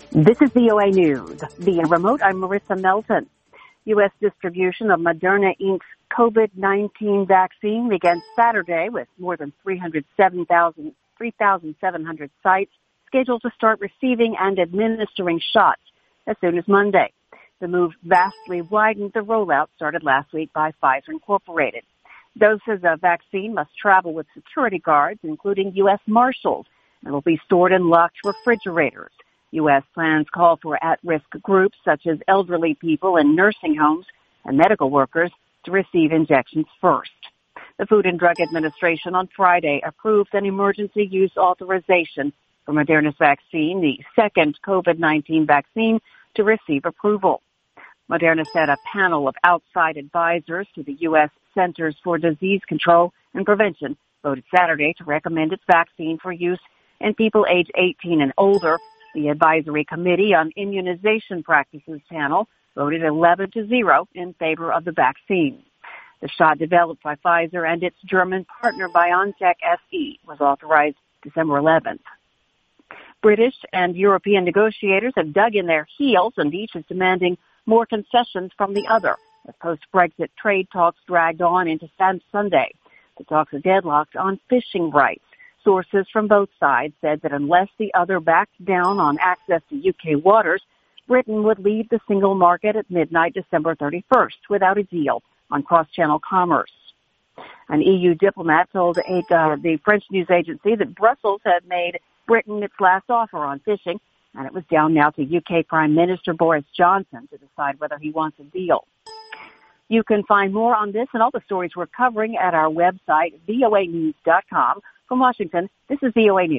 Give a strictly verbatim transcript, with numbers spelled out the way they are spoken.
This is V O A News. Via remote, I'm Marissa Melton. U S distribution of Moderna Incorporated's COVID nineteen vaccine began Saturday with more than three hundred seven thousand, three thousand seven hundred sites scheduled to start receiving and administering shots as soon as Monday. The move vastly widened the rollout started last week by Pfizer Incorporated. Doses of vaccine must travel with security guards, including U S Marshals, and will be stored in locked refrigerators. U S plans call for at-risk groups such as elderly people in nursing homes and medical workers to receive injections first. The Food and Drug Administration on Friday approved an emergency use authorization for Moderna's vaccine, the second COVID nineteen vaccine to receive approval. Moderna set a panel of outside advisors to the U S Centers for Disease Control and Prevention voted Saturday to recommend its vaccine for use in people age eighteen and older. The Advisory Committee on Immunization Practices panel voted eleven to zero in favor of the vaccine. The shot developed by Pfizer and its German partner BioNTech S E was authorized December eleventh. British and European negotiators have dug in their heels, and each is demanding more concessions from the other as post-Brexit trade talks dragged on into Sunday. The talks are deadlocked on fishing rights. Sources from both sides said that unless the other backed down on access to U K waters, Britain would leave the single market at midnight December thirty-first without a deal on cross-channel commerce. An E U diplomat told uh, the French news agency that Brussels had made Britain its last offer on fishing, and it was down now to U K Prime Minister Boris Johnson to decide whether he wants a deal. You can find more on this and all the stories we're covering at our website, V O A news dot com. From Washington, this is V O A News.